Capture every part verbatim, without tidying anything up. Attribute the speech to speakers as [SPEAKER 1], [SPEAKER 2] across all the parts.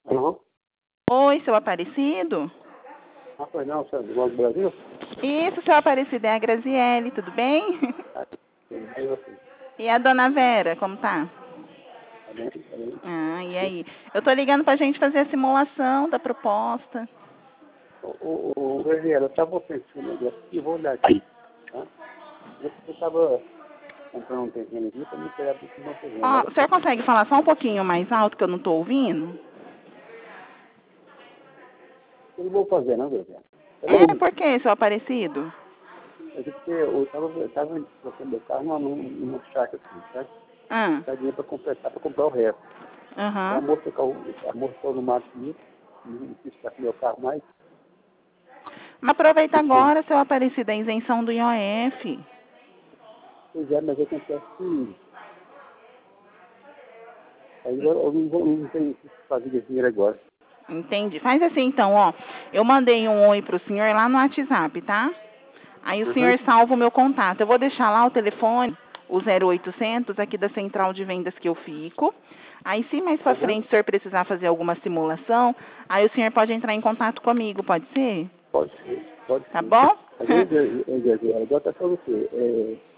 [SPEAKER 1] Alô?
[SPEAKER 2] Oi, seu Aparecido?
[SPEAKER 1] Ah, pois não, senhor, do Banco do Brasil?
[SPEAKER 2] Isso, seu Aparecido, é a Graziele, tudo bem?
[SPEAKER 1] Ah, tudo bem, você?
[SPEAKER 2] E a dona Vera, como tá?
[SPEAKER 1] Tá bem, tá bem.
[SPEAKER 2] Ah, e aí? Eu tô ligando pra gente fazer a simulação da proposta.
[SPEAKER 1] Ô, ô, ô, Gabriela, eu tava pensando agora, e vou olhar aqui, tá? Eu estava comprando um terreno aqui para me pegar para esse meu terreno.
[SPEAKER 2] Ó,
[SPEAKER 1] Agora,
[SPEAKER 2] o senhor consegue falar só um pouquinho mais alto que eu não tô ouvindo?
[SPEAKER 1] eu não vou fazer, não, Gabriela.
[SPEAKER 2] É, por quê, seu Aparecido?
[SPEAKER 1] É porque eu estava eu tava trocando meu carro numa, numa chácara assim, sabe?
[SPEAKER 2] Ah,
[SPEAKER 1] Tá dinheiro para completar, para comprar o resto. Então, a
[SPEAKER 2] aham.
[SPEAKER 1] moça, a moça foi no mato comigo, não quis ficar com meu carro mais.
[SPEAKER 2] Mas aproveita
[SPEAKER 1] Depois,
[SPEAKER 2] agora, seu Aparecido, a isenção do I O F.
[SPEAKER 1] pois é, mas acontece que aí eu, eu não, vou, não tenho o que fazer de dinheiro agora.
[SPEAKER 2] Entendi. Faz assim então, ó. Eu mandei um oi pro senhor lá no WhatsApp, tá? Aí o
[SPEAKER 1] Uhum.
[SPEAKER 2] senhor salva o meu contato. Eu vou deixar lá o telefone, o zero oitocentos, aqui da central de vendas que eu fico. Aí, se mais pra
[SPEAKER 1] Uhum.
[SPEAKER 2] frente o senhor precisar fazer alguma simulação, aí o senhor pode entrar em contato comigo, pode ser?
[SPEAKER 1] Pode ser, pode
[SPEAKER 2] Tá
[SPEAKER 1] ser.
[SPEAKER 2] bom?
[SPEAKER 1] Mas aí, Gabriela, agora tá pra você. É, eu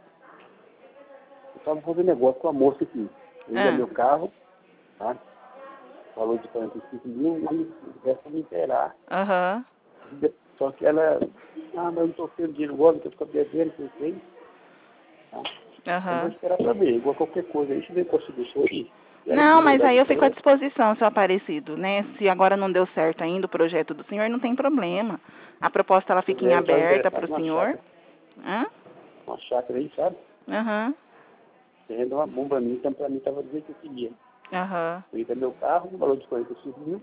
[SPEAKER 1] estava fazendo negócio com a moça aqui. Eu ia
[SPEAKER 2] Ah,
[SPEAKER 1] meu carro, tá? Falou de quarenta e cinco mil e o resto me inteirar.
[SPEAKER 2] aham,
[SPEAKER 1] Só que ela, ah, mas eu não tô tendo dinheiro agora, não tô ficando devendo, não sei. Tá? Eu vou
[SPEAKER 2] aham.
[SPEAKER 1] esperar pra ver, igual qualquer coisa. Aí se ver posso deixar aí. Ela
[SPEAKER 2] Não,
[SPEAKER 1] me
[SPEAKER 2] mas
[SPEAKER 1] mandar
[SPEAKER 2] aí
[SPEAKER 1] de
[SPEAKER 2] eu fico à
[SPEAKER 1] dinheiro.
[SPEAKER 2] disposição, seu Aparecido, né? Se agora não deu certo ainda o projeto do senhor, não tem problema. A proposta ela fica em
[SPEAKER 1] Eu estava
[SPEAKER 2] aberta para
[SPEAKER 1] interessado
[SPEAKER 2] o
[SPEAKER 1] numa
[SPEAKER 2] senhor.
[SPEAKER 1] chácara,
[SPEAKER 2] Hã?
[SPEAKER 1] uma chácara aí, sabe?
[SPEAKER 2] Aham,
[SPEAKER 1] Você rendeu uma bomba pra mim, então pra mim tava dizendo que eu queria.
[SPEAKER 2] aham,
[SPEAKER 1] Eu ia dar meu carro, no valor de quarenta e cinco mil,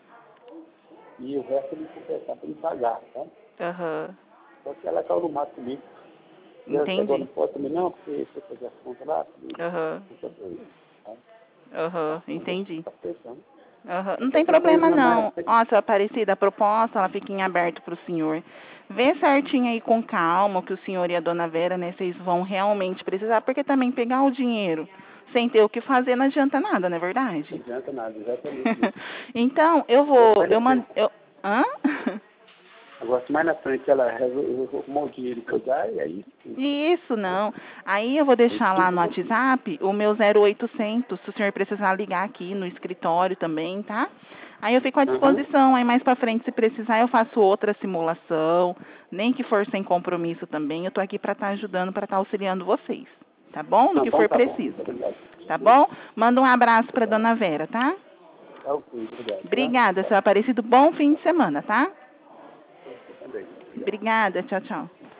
[SPEAKER 1] e o resto ele completar para me pagar, tá?
[SPEAKER 2] aham.
[SPEAKER 1] Só que ela caiu no mato comigo. E ela disse, agora
[SPEAKER 2] Entendi.
[SPEAKER 1] não pode também não, porque você fazer as contas lá, porque
[SPEAKER 2] Aham,
[SPEAKER 1] não pode fazer isso, tá?
[SPEAKER 2] aham,
[SPEAKER 1] Tá? Não deixa
[SPEAKER 2] entendi.
[SPEAKER 1] ficar pressão.
[SPEAKER 2] Aham.
[SPEAKER 1] Mas
[SPEAKER 2] Não tem
[SPEAKER 1] qualquer coisa,
[SPEAKER 2] problema
[SPEAKER 1] na mais na
[SPEAKER 2] não.
[SPEAKER 1] frente,
[SPEAKER 2] Ó, seu Aparecida, a proposta ela fica em aberto para o senhor. Vê certinho aí com calma que o senhor e a dona Vera, né, vocês vão realmente precisar, porque também pegar o dinheiro sem ter o que fazer não adianta nada, não é
[SPEAKER 1] não
[SPEAKER 2] verdade?
[SPEAKER 1] adianta nada, exatamente isso.
[SPEAKER 2] Então, eu
[SPEAKER 1] Agora,
[SPEAKER 2] vou,
[SPEAKER 1] mais
[SPEAKER 2] eu
[SPEAKER 1] na
[SPEAKER 2] mando,
[SPEAKER 1] frente,
[SPEAKER 2] eu, hã?
[SPEAKER 1] agora, se mais na frente ela resolve, eu vou arrumar o dinheiro que eu dar, e aí, sim,
[SPEAKER 2] Isso,
[SPEAKER 1] tá?
[SPEAKER 2] não. Aí eu vou
[SPEAKER 1] Aí
[SPEAKER 2] deixar lá
[SPEAKER 1] tudo
[SPEAKER 2] no
[SPEAKER 1] bem.
[SPEAKER 2] WhatsApp o meu zero oitocentos, se o senhor precisar ligar aqui no escritório também, tá? Aí eu fico à
[SPEAKER 1] Aham,
[SPEAKER 2] disposição, aí mais pra frente, se precisar, eu faço outra simulação, nem que for sem compromisso também, eu tô aqui pra estar ajudando, pra estar auxiliando vocês, tá bom? No
[SPEAKER 1] não,
[SPEAKER 2] que
[SPEAKER 1] então
[SPEAKER 2] for
[SPEAKER 1] tá bom,
[SPEAKER 2] preciso,
[SPEAKER 1] muito obrigado.
[SPEAKER 2] tá bom? Manda um abraço pra
[SPEAKER 1] Obrigado.
[SPEAKER 2] dona Vera, tá?
[SPEAKER 1] Tá ok, obrigado, tá?
[SPEAKER 2] Obrigada,
[SPEAKER 1] Tchau.
[SPEAKER 2] seu Aparecido, bom fim de semana, tá?
[SPEAKER 1] Você também, obrigado.
[SPEAKER 2] Obrigada, tchau, tchau.